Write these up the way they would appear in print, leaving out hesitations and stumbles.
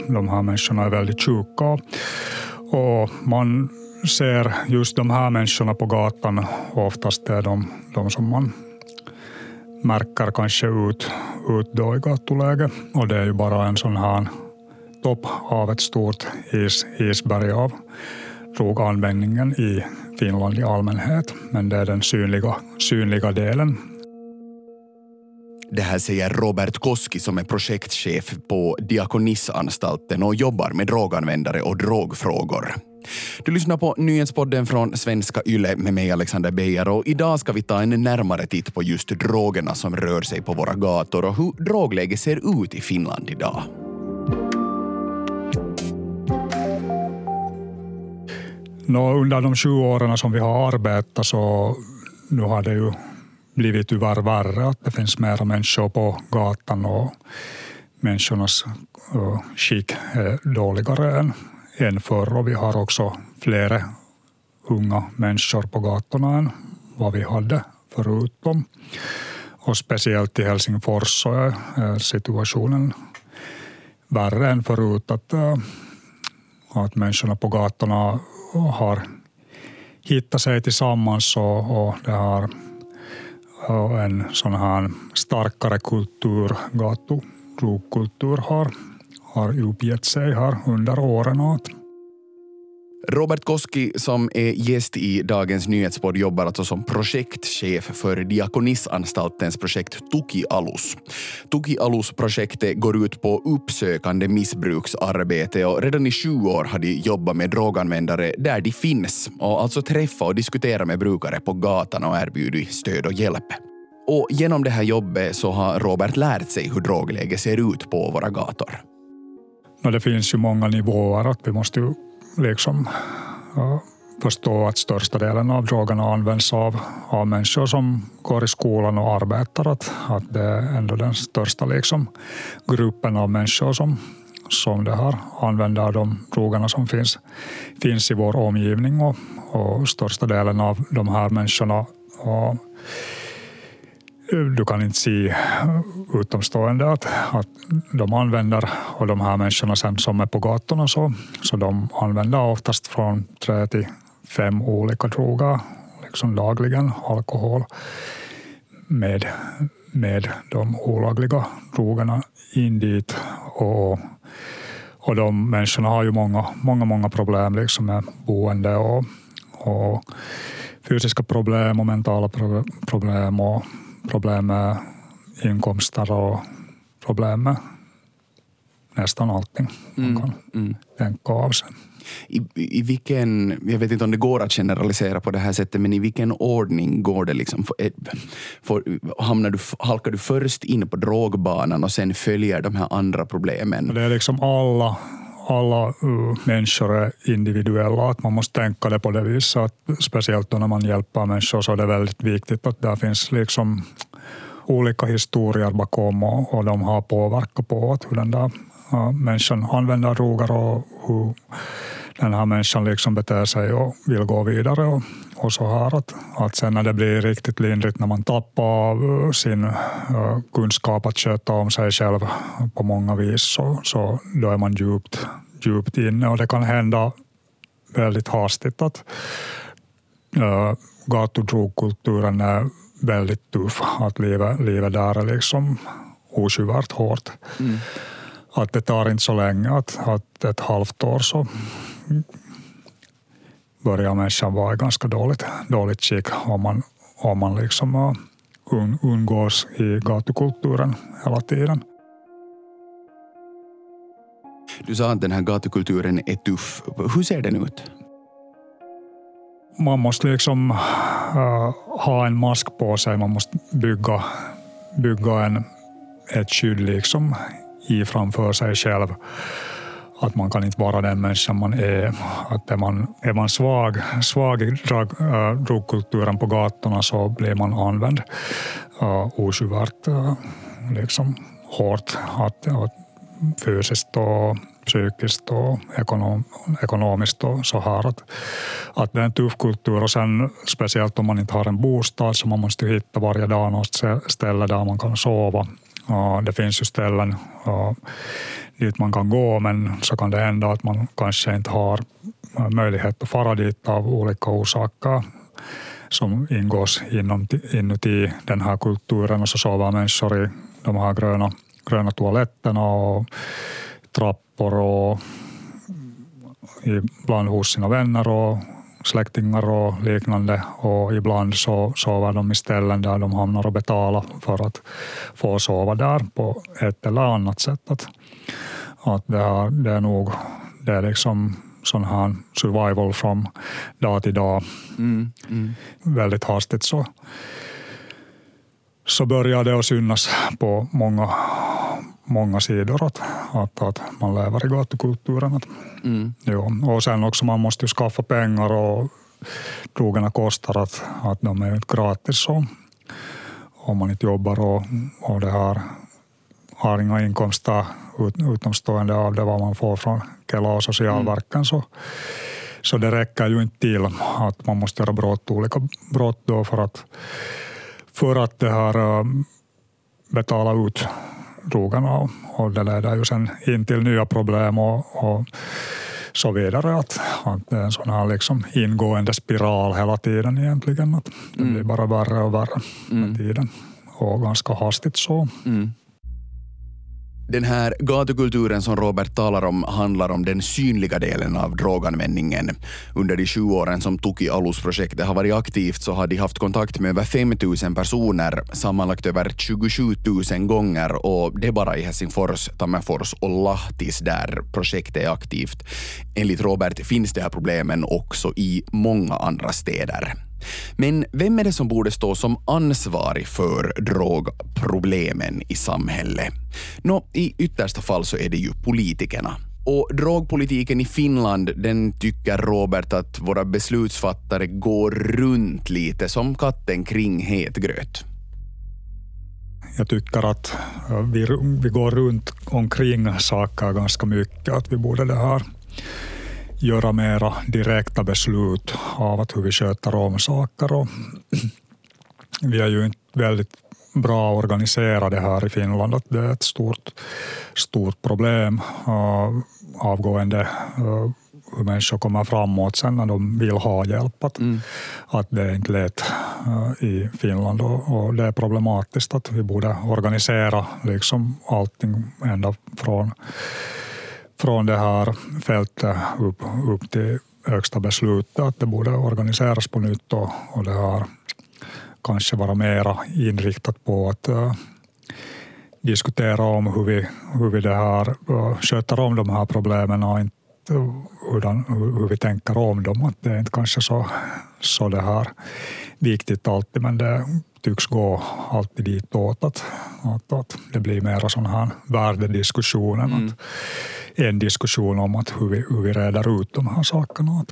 de här människorna är väldigt sjuka. Och man ser just de här människorna på gatan, oftast är de som man märker kanske ut då i gatuläge. Och det är ju bara en sån här topp av ett stort isberg av droganvändningen i Finland i allmänhet. Men det är den synliga delen. Det här säger Robert Koski som är projektchef på Diakonissanstalten och jobbar med droganvändare och drogfrågor. Du lyssnar på nyhetspodden från Svenska Yle med mig Alexander Beijer, och idag ska vi ta en närmare titt på just drogerna som rör sig på våra gator och hur drogläget ser ut i Finland idag. Under de 20 åren som vi har arbetat så nu har det ju blivit tyvärr värre att det finns mera människor på gatan och människornas skick är dåligare än förr, och vi har också flera unga människor på gatorna än vad vi hade förutom. Och speciellt i Helsingfors så är situationen värre än förut, att människorna på gatorna har hittat sig tillsammans och det har en sån här starkare kultur, gatudrogkultur har uppgett sig här under åren. Robert Koski som är gäst i dagens nyhetspodd jobbar alltså som projektchef för Diakonissanstaltens projekt Tuki Alus. Tuki Alus-projektet går ut på uppsökande missbruksarbete och redan i 20 år har de jobbat med droganvändare där de finns och alltså träffa och diskutera med brukare på gatan och erbjuda stöd och hjälp. Och genom det här jobbet så har Robert lärt sig hur drogläget ser ut på våra gator. Det finns ju många nivåer, att vi måste ju liksom förstå att största delen av drogerna används av människor som går i skolan och arbetar, att det är ändå den största liksom gruppen av människor som det här använder de drogerna som finns i vår omgivning, och största delen av de här människorna du kan inte se utomstående att de använder, och de här människorna sen som är på gatorna så de använder oftast från 3 till 5 olika droger liksom dagligen, alkohol med de olagliga drogerna in dit, och de människorna har ju många problem liksom med boende och fysiska problem och mentala problem och problem med inkomster och problem med nästan allting man kan tänka av sig. I vilken, jag vet inte om det går att generalisera på det här sättet, men i vilken ordning går det liksom? Halkar du först in på drogbanan och sen följer de här andra problemen? Det är liksom alla människor är individuella, att man måste tänka det på det viset, att speciellt när man hjälper människor så är det väldigt viktigt att det finns liksom olika historier bakom och de har påverkat på att hur den där människan använder droger och hur den här människan liksom beter sig och vill gå vidare och så här, att sen när det blir riktigt lindrigt, när man tappar sin kunskap att sköta om sig själv på många vis, så då är man djupt inne, och det kan hända väldigt hastigt att gatudrogkulturen är väldigt tuff, att livet där är liksom oskyvärt hårt. Att det tar inte så länge, att ett halvt år så börjar människan vara i ganska dåligt skick om man liksom umgås i gatukulturen hela tiden. Du sa att den här gatukulturen är tuff. Hur ser den ut? Man måste liksom ha en mask på sig. Man måste bygga ett skydd liksom i framför sig själv. Att man kan inte vara den människan man är. Att är man svag i drogkulturen på gatorna så blir man använd oskyvärt liksom hårt. Att fysiskt och psykiskt och ekonomiskt och så här. Att det är en tuff kultur, och sen speciellt om man inte har en bostad så man måste hitta varje dag något ställe där man kan sova. Det finns ju ställen dit man kan gå, men så kan det hända att man kanske inte har möjlighet att fara dit av olika orsaker som ingås inuti den här kulturen, och så sover människor i de här gröna toaletterna och trappor och ibland hos sina vänner och släktingar och liknande, och ibland så sover de i ställen där de hamnar och betalar för att få sova där på ett eller annat sätt. Att det är nog det är liksom sån här survival från dag till dag. Väldigt hastigt så börjar det att synas på många sidor att man lever i gatukulturen. Och sen också man måste ju skaffa pengar, och drogerna kostar att de är inte gratis, så om man inte jobbar och det har inga inkomster utomstående av det vad man får från Kela och socialverken, så det räcker ju inte till, att man måste göra olika brott då för att det här betala ut drogerna, och det leder ju sen in till nya problem och så vidare, att det är en sån här liksom ingående spiral hela tiden egentligen, att det blir bara värre och värre med tiden, och ganska hastigt så. Den här gatukulturen som Robert talar om handlar om den synliga delen av droganvändningen. Under de 7 åren som Tuki Alus-projektet har varit aktivt så har de haft kontakt med över 5 000 personer, sammanlagt över 27 000 gånger, och det är bara i Helsingfors, Tammerfors och Lahtis där projektet är aktivt. Enligt Robert finns det här problemen också i många andra städer. Men vem är det som borde stå som ansvarig för drogproblemen i samhället? I yttersta fall så är det ju politikerna. Och drogpolitiken i Finland, den tycker Robert att våra beslutsfattare går runt lite som katten kring het gröt. Jag tycker att vi går runt omkring saker ganska mycket, att vi borde det här göra mera direkta beslut av att hur vi sköter om saker. Och vi är ju inte väldigt bra organiserade här i Finland, att det är ett stort problem. Avgående hur människor kommer framåt sen när de vill ha hjälp. Att det är inte lätt i Finland, och det är problematiskt att vi borde organisera liksom allting ända från det här fältet upp till högsta beslutet, att det borde organiseras på nytt, och det har kanske vara mera inriktat på att diskutera om hur vi det här sköter om de här problemen, och inte hur vi tänker om dem. Att det är inte kanske så det här viktigt alltid, men det tycks gå alltid ditåt att det blir mera sån här värdediskussionen. Att en diskussion om att hur vi reder ut de här sakerna.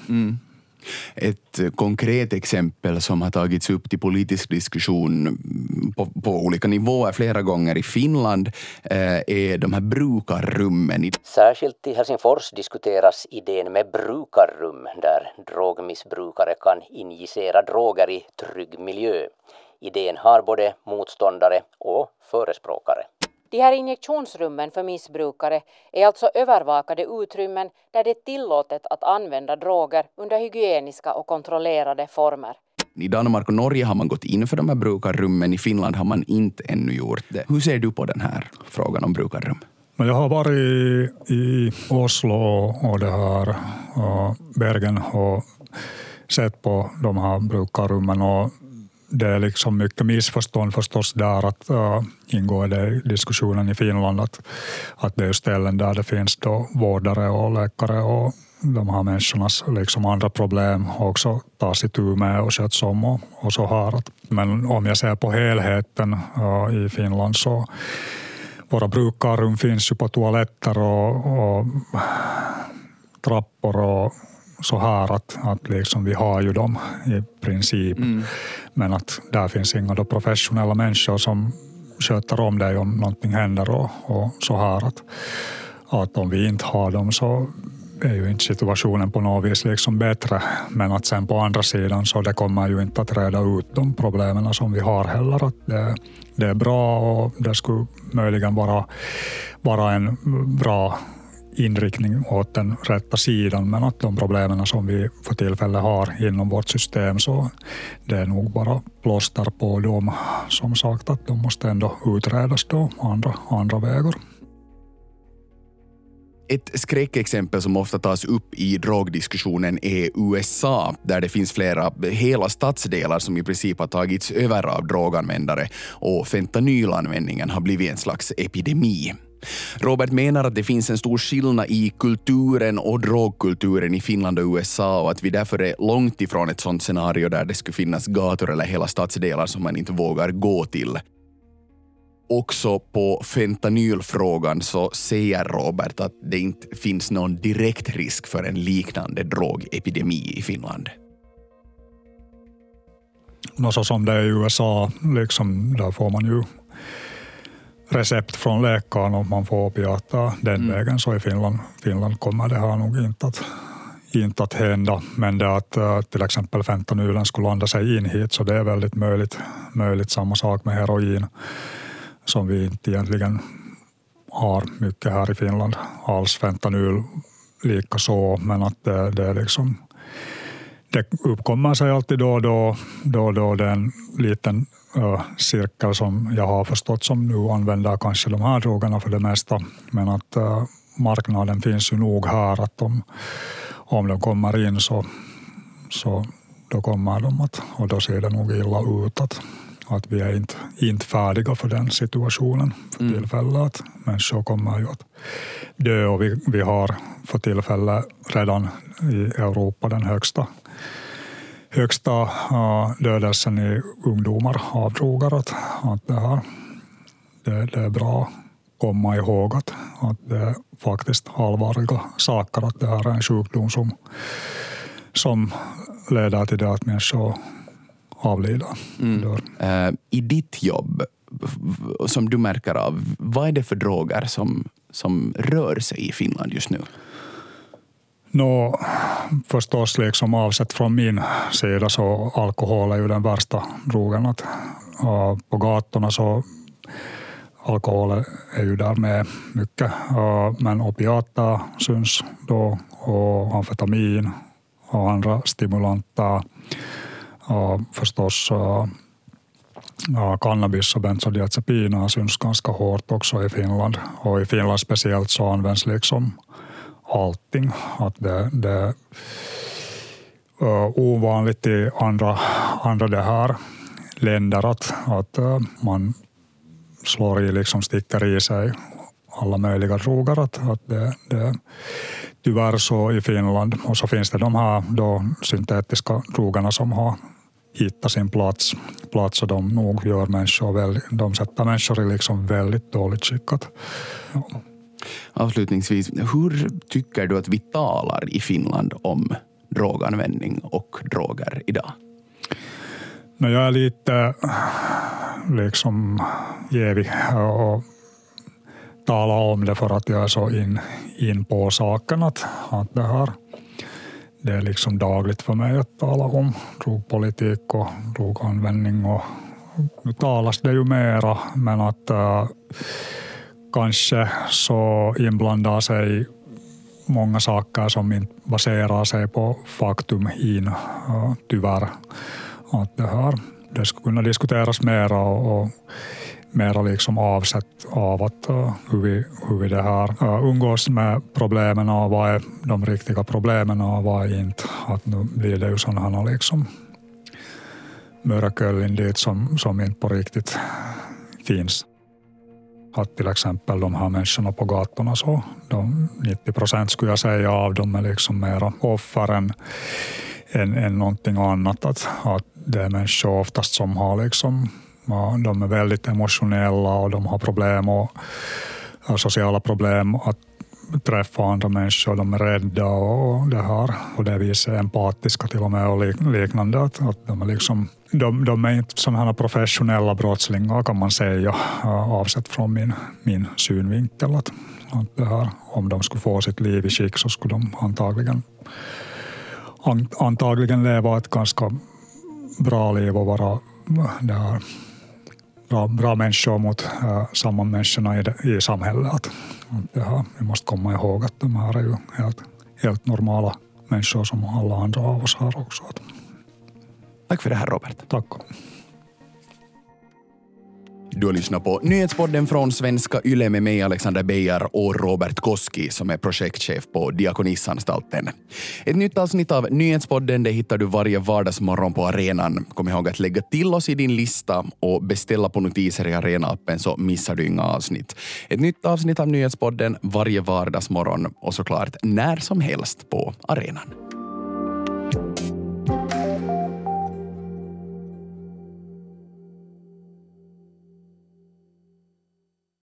Ett konkret exempel som har tagits upp till politisk diskussion på olika nivåer flera gånger i Finland är de här brukarrummen. Särskilt i Helsingfors diskuteras idén med brukarrum där drogmissbrukare kan injicera droger i trygg miljö. Idén har både motståndare och förespråkare. De här injektionsrummen för missbrukare är alltså övervakade utrymmen där det är tillåtet att använda droger under hygieniska och kontrollerade former. I Danmark och Norge har man gått in för de här brukarrummen, i Finland har man inte ännu gjort det. Hur ser du på den här frågan om brukarrum? Jag har varit i Oslo och det här Bergen och sett på de här brukarrummen, och det är liksom mycket missförstånd förstås där, att ingår det i diskussionen i Finland att det är ställen där det finns då vårdare och läkare och de här människornas liksom andra problem också tas itu med och sköts om och så här. Men om jag ser på helheten i Finland, så våra brukarrum finns ju på toaletter och trappor och så här, att liksom vi har ju dem i princip. Men att där finns inga då professionella människor som sköter om det om någonting händer och så här. Att om vi inte har dem, så är ju inte situationen på något vis liksom bättre. Men att sen på andra sidan så det kommer ju inte att reda ut de problemen som vi har heller. Att det är bra och det skulle möjligen vara en bra inriktning åt den rätta sidan, men att de problemen som vi för tillfället har inom vårt system så det är nog bara plåster på dem. Som sagt att de måste ändå utredas då andra vägar. Ett skräckexempel som ofta tas upp i drogdiskussionen är USA, där det finns flera hela stadsdelar som i princip har tagits över av droganvändare och fentanylanvändningen har blivit en slags epidemi. Robert menar att det finns en stor skillnad i kulturen och drogkulturen i Finland och USA och att vi därför är långt ifrån ett sådant scenario där det skulle finnas gator eller hela stadsdelar som man inte vågar gå till. Också på fentanylfrågan så säger Robert att det inte finns någon direkt risk för en liknande drogepidemi i Finland. Så som det är i USA, liksom, där får man ju recept från läkaren och man får opiater den vägen. Så i Finland kommer det här nog inte att hända. Men det att till exempel fentanylen skulle landa sig in hit, så det är väldigt möjligt samma sak med heroin. Som vi inte egentligen har mycket här i Finland alls, fentanyl lika så, men att det är liksom det uppkommer sig alltid då det är en liten cirkel som jag har förstått som nu använder kanske de här drogerna för det mesta, men att marknaden finns ju nog här att om de kommer in så då kommer de och då ser det nog illa ut att vi är inte färdiga för den situationen för tillfället. Att människor kommer ju att dö och vi har för tillfället redan i Europa den högsta dödelsen i ungdomar av droger. Att det är bra att komma ihåg att det är faktiskt allvarliga saker, att det här är en sjukdom som leder till det att människor avlida. I ditt jobb, som du märker av, vad är det för droger som rör sig i Finland just nu? Förstås liksom avsett från min sida så alkohol är ju den värsta drogen. Att, på gatorna så alkohol är ju där med mycket. Men opiater syns då och amfetamin och andra stimulanter. Förstås cannabis och benzodiazepiner syns ganska hårt också i Finland. Och i Finland speciellt så används liksom allting. Att det är ovanligt i andra det här länder att man slår i, liksom sticker i sig alla möjliga droger. Att det tyvärr så i Finland. Och så finns det de här då syntetiska drogerna som har hittat sin plats och de nog gör de sätter människor i liksom väldigt dåligt skickat. Ja. Avslutningsvis, hur tycker du att vi talar i Finland om droganvändning och droger idag? Jag är lite liksom jävig och tala om det för att jag är så in på saken att det är liksom dagligt för mig att tala om drogpolitik och droganvändning och nu talas det ju mera, men att kanske så inblandar sig många saker som inte baserar sig på faktum tyvärr. Att det skulle kunna diskuteras mera och mera liksom avsett av att hur vi det här umgås med problemen och vad är de riktiga problemen och vad är inte. Att nu blir det ju sådana liksom mörköl dit som inte på riktigt finns. Att till exempel de här människorna på gatorna så 90% skulle jag säga av dem är liksom mera offer än någonting annat. Att det är människor oftast som har liksom, de är väldigt emotionella och de har problem och sociala problem att träffa andra människor. De är rädda och det här. Och det visar empatiska till och med och liknande. Att de är liksom de är inte sådana här professionella brottslingar kan man säga, avsett från min synvinkel. Att det här, om de skulle få sitt liv i skick så skulle de antagligen leva ett ganska bra liv och vara där, bra människor mot samma människorna i samhället. Att det här, vi måste komma ihåg att de här är ju helt normala människor som alla andra av oss har också. Tack för det här, Robert. Tack. Du har lyssnat på Nyhetspodden från Svenska Yle med mig, Alexander Beijer, och Robert Koski som är projektchef på Diakonisanstalten. Ett nytt avsnitt av Nyhetspodden det hittar du varje vardagsmorgon på Arenan. Kom ihåg att lägga till oss i din lista och beställa på notiser i Arena-appen så missar du inga avsnitt. Ett nytt avsnitt av Nyhetspodden varje vardagsmorgon och såklart när som helst på Arenan.